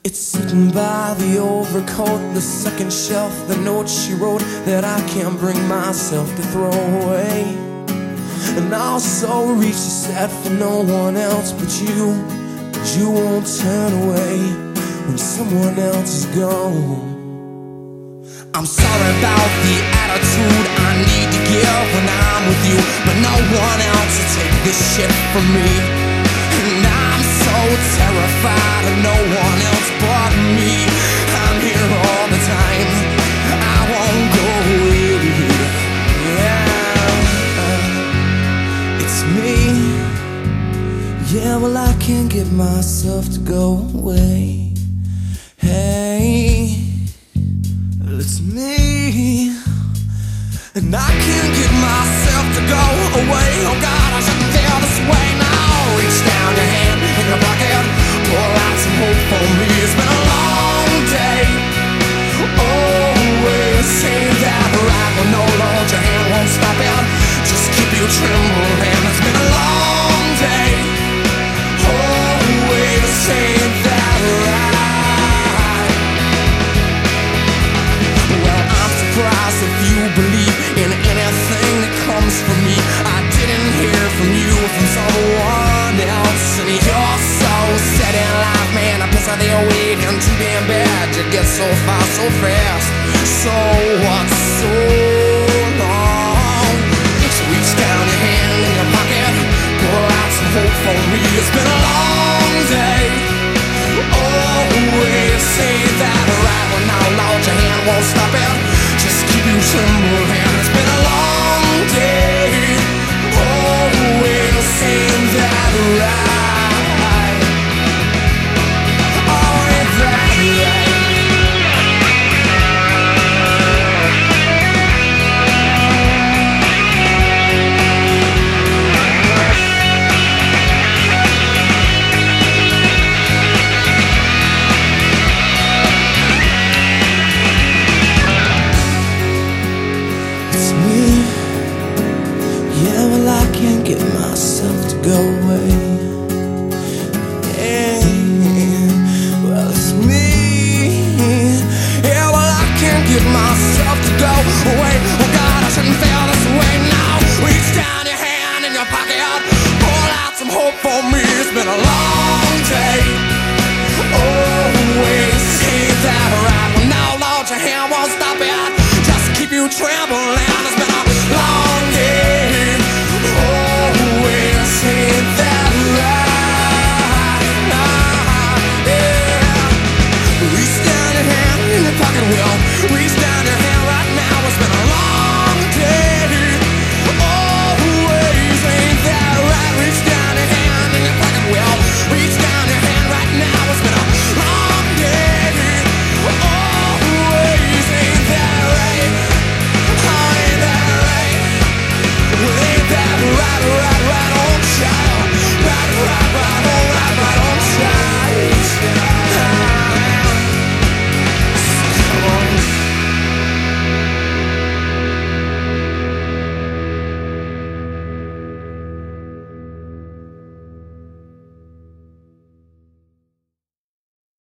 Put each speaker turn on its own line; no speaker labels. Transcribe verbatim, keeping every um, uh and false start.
It's sitting by the overcoat, the second shelf, the note she wrote that I can't bring myself to throw away. And I also reach the set for no one else but you, but you won't turn away when someone else is gone. I'm sorry about the attitude I need to give when I'm with you, but no one else will take this shit from me. And I'm so terrified of no one else but me. I'm here all the time, I won't go away. Yeah, it's me. Yeah, well I can't get myself to go away. Hey, it's me. And I can't get myself to go away. Oh God, I shouldn't feel this way now. Reach down your hand in your pocket, pour out some hope for me. It's been a long day. Always say that right when no load, your hand won't stop it. Just keep you trembling. It's been a long day. Always say that right. Well, I'm surprised if you believe in anything that comes from me. I didn't hear from you, from someone else. And you're so set in life, man, I guess they're waiting too damn bad. You get so far so fast. So what's so